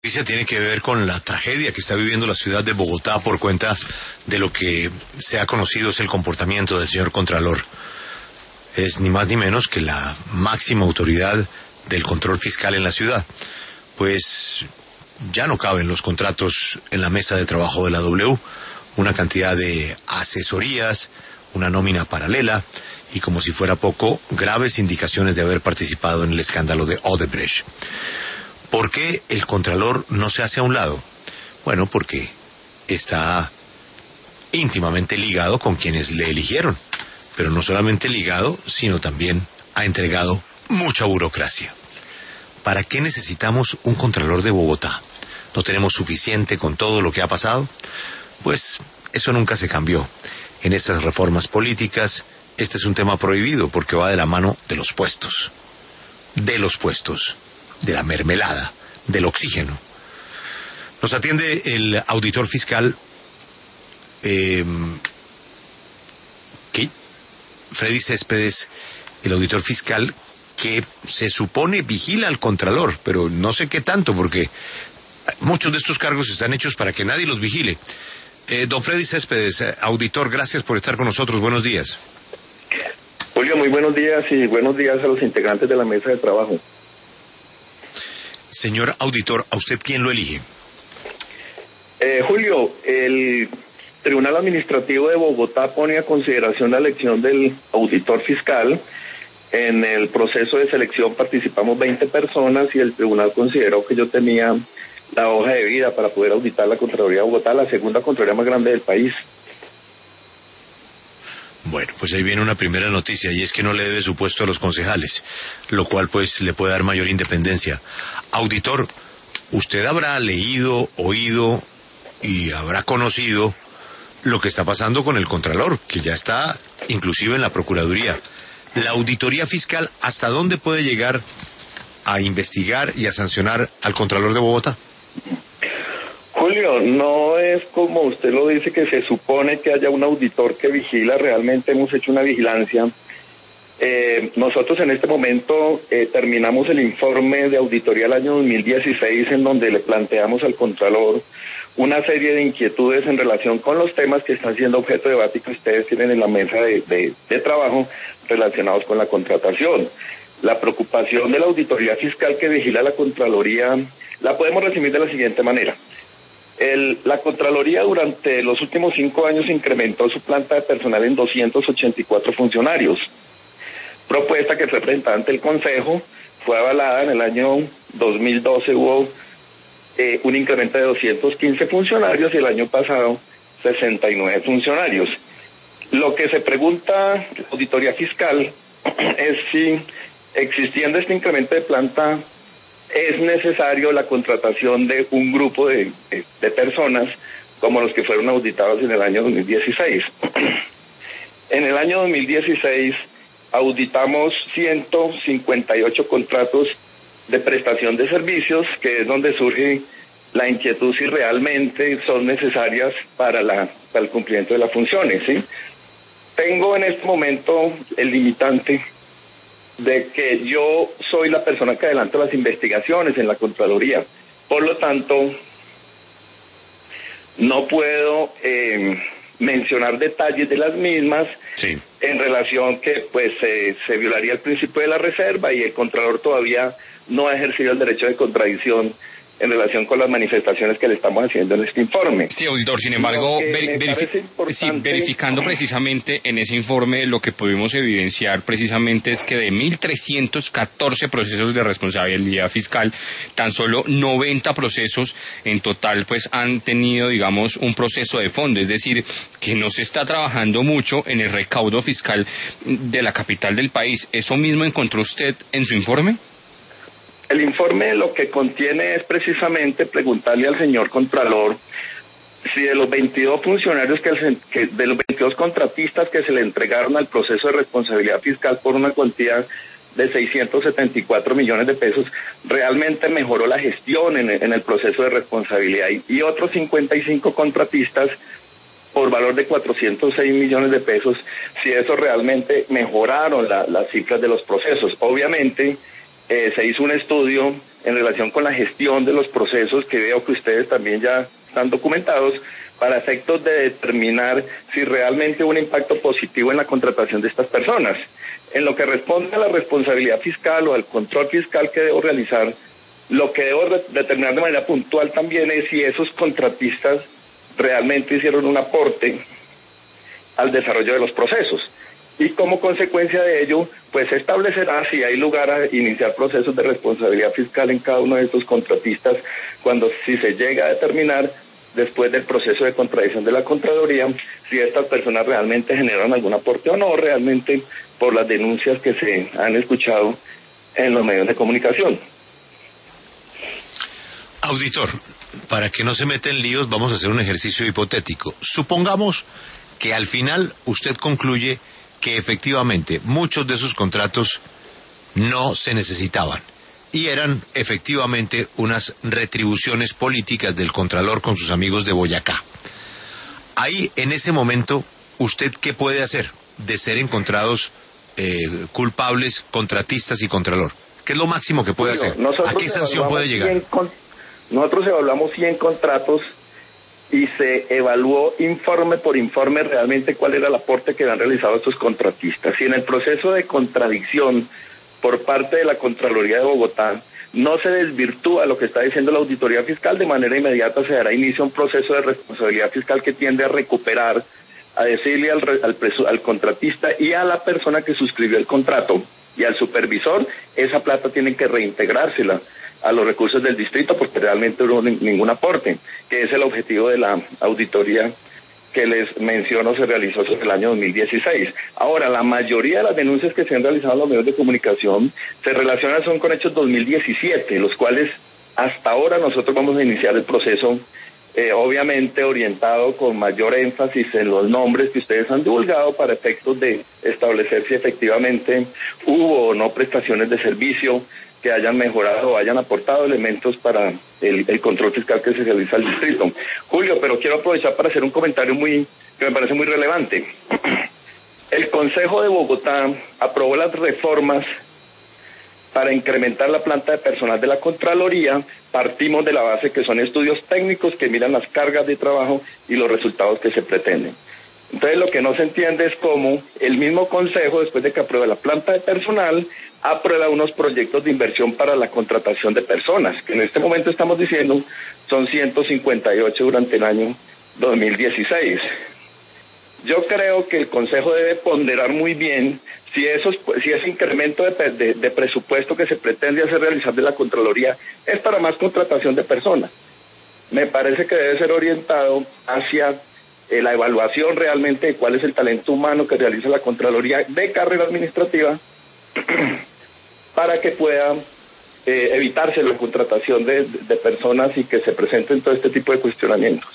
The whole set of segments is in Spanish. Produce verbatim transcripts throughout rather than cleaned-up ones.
noticia tiene que ver con la tragedia que está viviendo la ciudad de Bogotá por cuenta de lo que se ha conocido es el comportamiento del señor Contralor. Es ni más ni menos que la máxima autoridad del control fiscal en la ciudad. Pues ya no caben los contratos en la mesa de trabajo de la W, una cantidad de asesorías, una nómina paralela y, como si fuera poco, graves indicaciones de haber participado en el escándalo de Odebrecht. ¿Por qué el Contralor no se hace a un lado? Bueno, porque está íntimamente ligado con quienes le eligieron, pero no solamente ligado, sino también ha entregado mucha burocracia. ¿Para qué necesitamos un Contralor de Bogotá? ¿No tenemos suficiente con todo lo que ha pasado? Pues eso nunca se cambió. En estas reformas políticas, este es un tema prohibido porque va de la mano de los puestos. De los puestos. De la mermelada, del oxígeno. Nos atiende el auditor fiscal, eh, ¿qué? Freddy Céspedes, el auditor fiscal que se supone vigila al Contralor, pero no sé qué tanto, porque muchos de estos cargos están hechos para que nadie los vigile. Eh, don Freddy Céspedes, auditor, gracias por estar con nosotros. Buenos días. Julio, muy buenos días y buenos días a los integrantes de la mesa de trabajo. Señor auditor, ¿a usted quién lo elige? Eh, Julio, el Tribunal Administrativo de Bogotá pone a consideración la elección del auditor fiscal. En el proceso de selección participamos veinte personas y el tribunal consideró que yo tenía la hoja de vida para poder auditar la Contraloría de Bogotá, la segunda Contraloría más grande del país. Bueno, pues ahí viene una primera noticia, y es que no le debe su puesto a los concejales, lo cual pues le puede dar mayor independencia. Auditor, usted habrá leído, oído y habrá conocido lo que está pasando con el Contralor, que ya está inclusive en la Procuraduría. La auditoría fiscal, ¿hasta dónde puede llegar a investigar y a sancionar al Contralor de Bogotá? Julio, no es como usted lo dice, que se supone que haya un auditor que vigila. Realmente hemos hecho una vigilancia. Eh, nosotros en este momento eh, terminamos el informe de auditoría del año dos mil dieciséis, en donde le planteamos al Contralor una serie de inquietudes en relación con los temas que están siendo objeto de debate y que ustedes tienen en la mesa de, de, de trabajo relacionados con la contratación. La preocupación de la auditoría fiscal que vigila la Contraloría la podemos resumir de la siguiente manera. El, la Contraloría durante los últimos cinco años incrementó su planta de personal en doscientos ochenta y cuatro funcionarios. Propuesta que fue presentada ante el Consejo, fue avalada. En el año dos mil doce hubo eh, un incremento de doscientos quince funcionarios y el año pasado sesenta y nueve funcionarios. Lo que se pregunta la auditoría fiscal es si, existiendo este incremento de planta, es necesario la contratación de un grupo de, de, de personas como los que fueron auditados en el año dos mil dieciséis. En el año dos mil dieciséis auditamos ciento cincuenta y ocho contratos de prestación de servicios, que es donde surge la inquietud si realmente son necesarias para, la, para el cumplimiento de las funciones, ¿sí? Tengo en este momento el limitante de que yo soy la persona que adelanta las investigaciones en la Contraloría. Por lo tanto, no puedo eh, mencionar detalles de las mismas, sí, en relación que pues eh, se violaría el principio de la reserva y el Contralor todavía no ha ejercido el derecho de contradicción en relación con las manifestaciones que le estamos haciendo en este informe. Sí, auditor, sin embargo, veri verifi sí, verificando precisamente en ese informe, lo que pudimos evidenciar precisamente es que de mil trescientos catorce procesos de responsabilidad fiscal, tan solo noventa procesos en total pues han tenido, digamos, un proceso de fondo, es decir, que no se está trabajando mucho en el recaudo fiscal de la capital del país. ¿Eso mismo encontró usted en su informe? El informe lo que contiene es precisamente preguntarle al señor Contralor si de los veintidós funcionarios, que, el, que de los veintidós contratistas que se le entregaron al proceso de responsabilidad fiscal por una cuantía de seiscientos setenta y cuatro millones de pesos, realmente mejoró la gestión en, en el proceso de responsabilidad, y, y otros cincuenta y cinco contratistas por valor de cuatrocientos seis millones de pesos, si eso realmente mejoraron la, las cifras de los procesos. Obviamente, Eh, se hizo un estudio en relación con la gestión de los procesos, que veo que ustedes también ya están documentados, para efectos de determinar si realmente hubo un impacto positivo en la contratación de estas personas. En lo que responde a la responsabilidad fiscal o al control fiscal que debo realizar, lo que debo determinar de manera puntual también es si esos contratistas realmente hicieron un aporte al desarrollo de los procesos. Y como consecuencia de ello, pues se establecerá si hay lugar a iniciar procesos de responsabilidad fiscal en cada uno de estos contratistas, cuando si se llega a determinar, después del proceso de contradicción de la Contraloría, si estas personas realmente generan algún aporte o no, realmente por las denuncias que se han escuchado en los medios de comunicación. Auditor, para que no se meta en líos, vamos a hacer un ejercicio hipotético. Supongamos que al final usted concluye que efectivamente muchos de esos contratos no se necesitaban y eran efectivamente unas retribuciones políticas del Contralor con sus amigos de Boyacá. Ahí, en ese momento, ¿usted qué puede hacer de ser encontrados eh, culpables, contratistas y Contralor? ¿Qué es lo máximo que puede hacer? ¿A qué sanción puede llegar? Con, nosotros evaluamos cien contratos y se evaluó informe por informe realmente cuál era el aporte que han realizado estos contratistas. Y en el proceso de contradicción por parte de la Contraloría de Bogotá no se desvirtúa lo que está diciendo la auditoría fiscal, de manera inmediata se dará inicio a un proceso de responsabilidad fiscal que tiende a recuperar, a decirle al, al, al contratista y a la persona que suscribió el contrato y al supervisor, esa plata tienen que reintegrársela a los recursos del distrito porque realmente no hubo ningún aporte, que es el objetivo de la auditoría que les menciono se realizó sobre el año dos mil dieciséis. Ahora, la mayoría de las denuncias que se han realizado en los medios de comunicación se relacionan son con hechos dos mil diecisiete, los cuales hasta ahora nosotros vamos a iniciar el proceso, eh, obviamente orientado con mayor énfasis en los nombres que ustedes han divulgado para efectos de establecer si efectivamente hubo o no prestaciones de servicio que hayan mejorado o hayan aportado elementos para el, el control fiscal que se realiza al distrito. Julio, pero quiero aprovechar para hacer un comentario muy que me parece muy relevante. El Consejo de Bogotá aprobó las reformas para incrementar la planta de personal de la Contraloría. Partimos de la base que son estudios técnicos que miran las cargas de trabajo y los resultados que se pretenden. Entonces lo que no se entiende es cómo el mismo Consejo, después de que apruebe la planta de personal, aprueba unos proyectos de inversión para la contratación de personas, que en este momento estamos diciendo son ciento cincuenta y ocho durante el año dos mil dieciséis. Yo creo que el Consejo debe ponderar muy bien si esos si ese incremento de, de, de presupuesto que se pretende hacer realizar de la Contraloría es para más contratación de personas. Me parece que debe ser orientado hacia eh, la evaluación realmente de cuál es el talento humano que realiza la Contraloría de carrera administrativa para que pueda eh, evitarse la contratación de, de personas y que se presenten todo este tipo de cuestionamientos.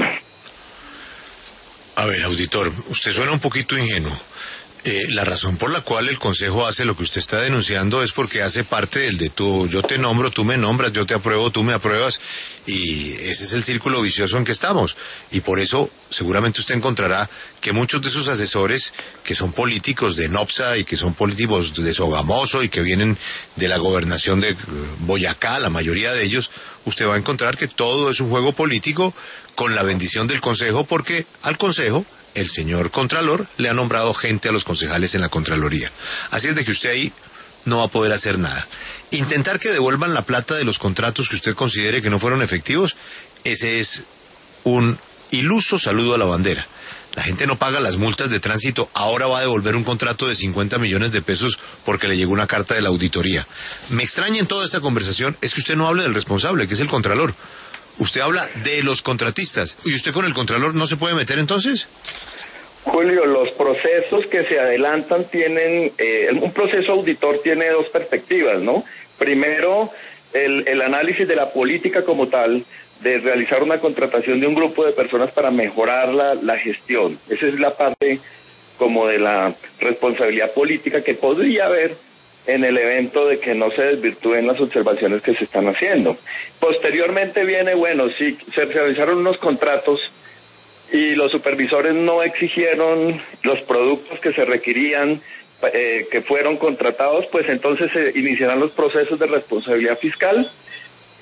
A ver, auditor, usted suena un poquito ingenuo. Eh, la razón por la cual el Consejo hace lo que usted está denunciando es porque hace parte del de tú, yo te nombro, tú me nombras, yo te apruebo, tú me apruebas, y ese es el círculo vicioso en que estamos. Y por eso seguramente usted encontrará que muchos de sus asesores, que son políticos de NOPSA y que son políticos de Sogamoso y que vienen de la gobernación de Boyacá, la mayoría de ellos, usted va a encontrar que todo es un juego político con la bendición del Consejo, porque al Consejo el señor Contralor le ha nombrado gente a los concejales en la Contraloría. Así es de que usted ahí no va a poder hacer nada. Intentar que devuelvan la plata de los contratos que usted considere que no fueron efectivos, ese es un iluso saludo a la bandera. La gente no paga las multas de tránsito, ahora va a devolver un contrato de cincuenta millones de pesos porque le llegó una carta de la auditoría. Me extraña en toda esta conversación es que usted no hable del responsable, que es el Contralor. Usted habla de los contratistas. ¿Y usted con el Contralor no se puede meter entonces? Julio, los procesos que se adelantan tienen, eh, un proceso auditor tiene dos perspectivas, ¿no? Primero, el, el análisis de la política como tal, de realizar una contratación de un grupo de personas para mejorar la, la gestión. Esa es la parte como de la responsabilidad política que podría haber en el evento de que no se desvirtúen las observaciones que se están haciendo. Posteriormente viene, bueno, sí, se realizaron unos contratos y los supervisores no exigieron los productos que se requerían, eh, que fueron contratados, pues entonces se iniciarán los procesos de responsabilidad fiscal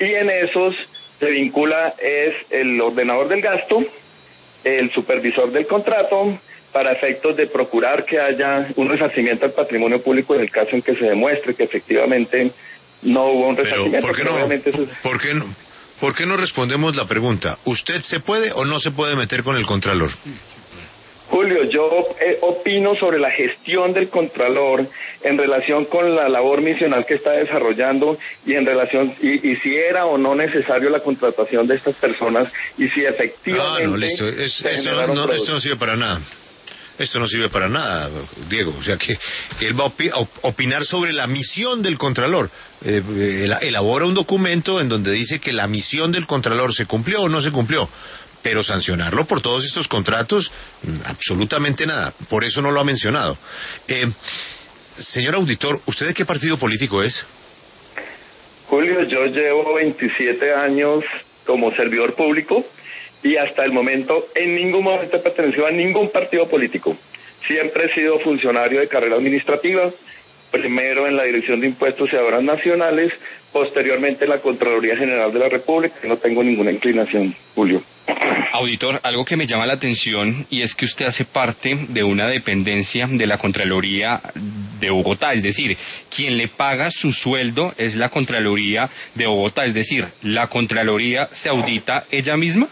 y en esos se vincula es el ordenador del gasto, el supervisor del contrato, para efectos de procurar que haya un resarcimiento al patrimonio público en el caso en que se demuestre que efectivamente no hubo un resarcimiento. Pero, ¿por qué no, es... ¿por qué no, por qué no respondemos la pregunta? ¿Usted se puede o no se puede meter con el Contralor? Julio, yo eh, opino sobre la gestión del Contralor en relación con la labor misional que está desarrollando y en relación, y, y si era o no necesario la contratación de estas personas y si efectivamente... No, no, listo, es, eso no, no, esto no sirve para nada. Esto no sirve para nada, Diego. O sea que él va a opi- opinar sobre la misión del Contralor. Eh, elabora un documento en donde dice que la misión del Contralor se cumplió o no se cumplió. Pero sancionarlo por todos estos contratos, absolutamente nada. Por eso no lo ha mencionado. Eh, señor auditor, ¿usted de qué partido político es? Julio, yo llevo veintisiete años como servidor público y hasta el momento, en ningún momento he pertenecido a ningún partido político. Siempre he sido funcionario de carrera administrativa, primero en la Dirección de Impuestos y Aduanas Nacionales, posteriormente en la Contraloría General de la República. No tengo ninguna inclinación, Julio. Auditor, algo que me llama la atención y es que usted hace parte de una dependencia de la Contraloría de Bogotá, es decir, quien le paga su sueldo es la Contraloría de Bogotá, es decir, ¿la Contraloría se audita ella misma?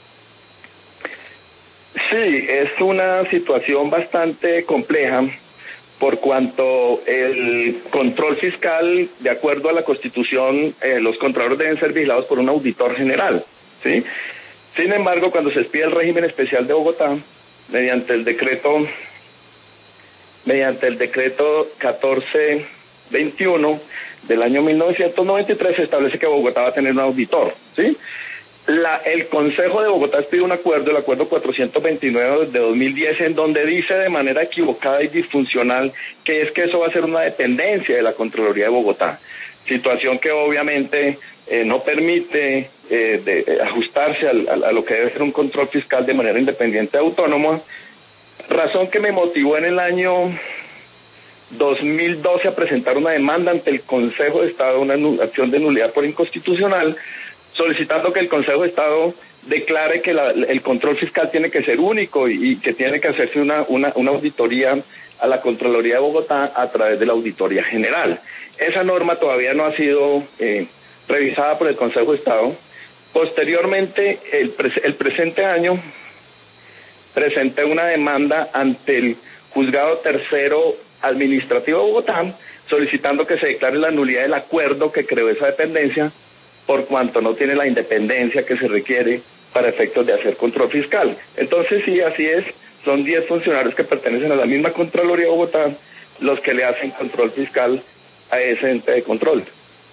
Sí, es una situación bastante compleja por cuanto el control fiscal, de acuerdo a la Constitución, eh, los contralores deben ser vigilados por un auditor general, ¿sí? Sin embargo, cuando se expide el régimen especial de Bogotá, mediante el decreto, mediante el decreto catorce veintiuno del año mil novecientos noventa y tres, se establece que Bogotá va a tener un auditor, ¿sí? La, el Consejo de Bogotá expide un acuerdo, el acuerdo cuatrocientos veintinueve de dos mil diez, en donde dice de manera equivocada y disfuncional que es que eso va a ser una dependencia de la Contraloría de Bogotá, situación que obviamente eh, no permite eh, de, eh, ajustarse al, al, a lo que debe ser un control fiscal de manera independiente y autónoma, razón que me motivó en el año dos mil doce a presentar una demanda ante el Consejo de Estado, una acción de nulidad por inconstitucional, solicitando que el Consejo de Estado declare que la, el control fiscal tiene que ser único y, y que tiene que hacerse una, una, una auditoría a la Contraloría de Bogotá a través de la Auditoría General. Esa norma todavía no ha sido eh, revisada por el Consejo de Estado. Posteriormente, el, pre el presente año, presenté una demanda ante el Juzgado Tercero Administrativo de Bogotá, solicitando que se declare la nulidad del acuerdo que creó esa dependencia, por cuanto no tiene la independencia que se requiere para efectos de hacer control fiscal. Entonces sí, así es, son diez funcionarios que pertenecen a la misma Contraloría de Bogotá los que le hacen control fiscal a ese ente de control.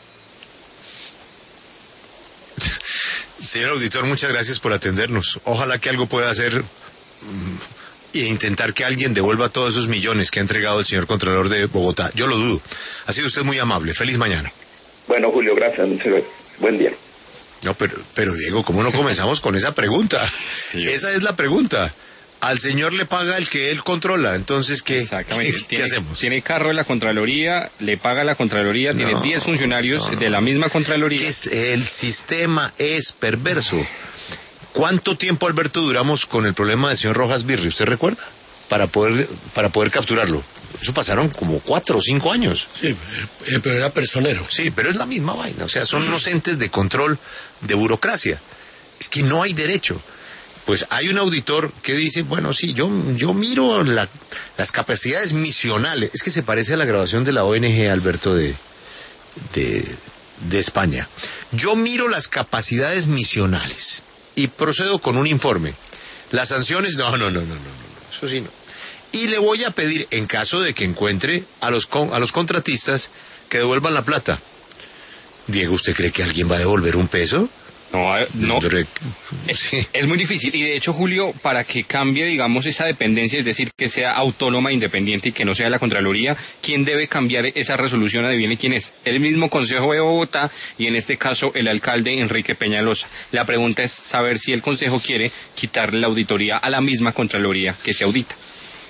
Señor auditor, muchas gracias por atendernos. Ojalá que algo pueda hacer e intentar que alguien devuelva todos esos millones que ha entregado el señor Contralor de Bogotá. Yo lo dudo. Ha sido usted muy amable. Feliz mañana. Bueno, Julio, gracias. Buen día. No, pero, pero Diego, ¿cómo no comenzamos con esa pregunta? Sí, esa es la pregunta. Al señor le paga el que él controla, entonces, ¿qué, Exactamente. ¿qué, tiene, ¿qué hacemos? Tiene carro de la Contraloría, le paga la Contraloría, no, tiene diez funcionarios no, no. de la misma Contraloría. Es, el sistema es perverso. ¿Cuánto tiempo, Alberto, duramos con el problema del señor Rojas Birri? ¿Usted recuerda? Para poder, para poder capturarlo. Eso pasaron como cuatro o cinco años. Sí, pero era personero. Sí, pero es la misma vaina. O sea, son unos entes de control de burocracia. Es que no hay derecho. Pues hay un auditor que dice, bueno, sí, yo, yo miro la, las capacidades misionales. Es que se parece a la grabación de la O N G, Alberto, de, de, de España. Yo miro las capacidades misionales y procedo con un informe. Las sanciones, no, no, no, no, no, no, eso sí no. Y le voy a pedir, en caso de que encuentre a los, con, a los contratistas, que devuelvan la plata. Diego, ¿usted cree que alguien va a devolver un peso? No, no. Re... Es, sí. es muy difícil. Y de hecho, Julio, para que cambie, digamos, esa dependencia, es decir, que sea autónoma, independiente y que no sea la Contraloría, ¿quién debe cambiar esa resolución? Adivine quién es. El mismo Consejo de Bogotá y en este caso el alcalde Enrique Peñalosa. La pregunta es saber si el Consejo quiere quitarle la auditoría a la misma Contraloría que se audita.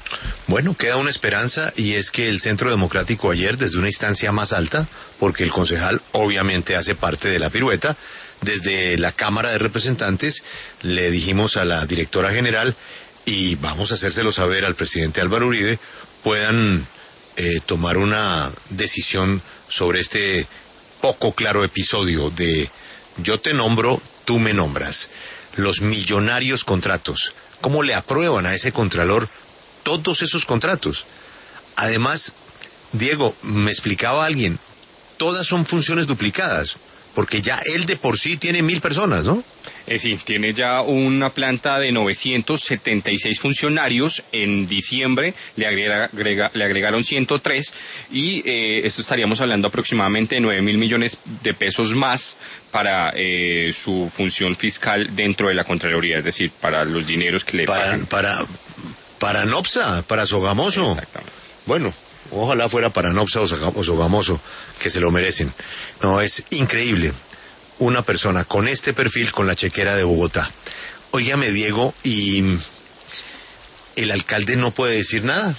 Bueno, queda una esperanza y es que el Centro Democrático ayer, desde una instancia más alta, porque el concejal obviamente hace parte de la pirueta, desde la Cámara de Representantes le dijimos a la directora general, y vamos a hacérselo saber al presidente Álvaro Uribe, puedan eh, tomar una decisión sobre este poco claro episodio de yo te nombro, tú me nombras. Los millonarios contratos. ¿Cómo le aprueban a ese contralor todos esos contratos? Además, Diego, me explicaba alguien, todas son funciones duplicadas, porque ya él de por sí tiene mil personas, ¿no? Eh, sí, tiene ya una planta de novecientos setenta y seis funcionarios. En diciembre le, agrega, agrega, le agregaron ciento tres y eh, esto estaríamos hablando aproximadamente de nueve mil millones de pesos más para eh, su función fiscal dentro de la Contraloría, es decir, para los dineros que le para, pagan. Para, para Nopsa, para Sogamoso. Exactamente. Bueno, ojalá fuera para Nopsa o Sogamoso, que se lo merecen. No, es increíble. Una persona con este perfil, con la chequera de Bogotá. Óigame, Diego, y el alcalde no puede decir nada.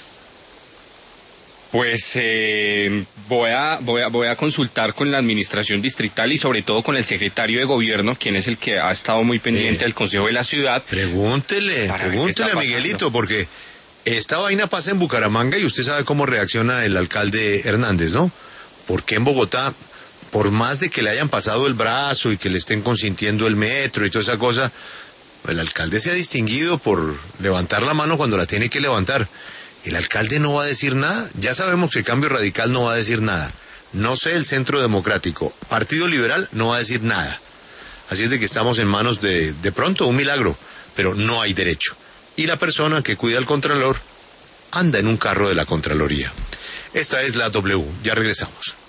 Pues eh, voy a voy a voy a consultar con la administración distrital y sobre todo con el secretario de gobierno, quien es el que ha estado muy pendiente eh, del Consejo de la Ciudad. Pregúntele, pregúntele a Miguelito, porque esta vaina pasa en Bucaramanga y usted sabe cómo reacciona el alcalde Hernández, ¿no? Porque en Bogotá, por más de que le hayan pasado el brazo y que le estén consintiendo el metro y toda esa cosa, el alcalde se ha distinguido por levantar la mano cuando la tiene que levantar. El alcalde no va a decir nada. Ya sabemos que Cambio Radical no va a decir nada. No sé, el Centro Democrático, Partido Liberal no va a decir nada. Así es de que estamos en manos de, de pronto, un milagro, pero no hay derecho. Y la persona que cuida al Contralor anda en un carro de la Contraloría. Esta es la W. Ya regresamos.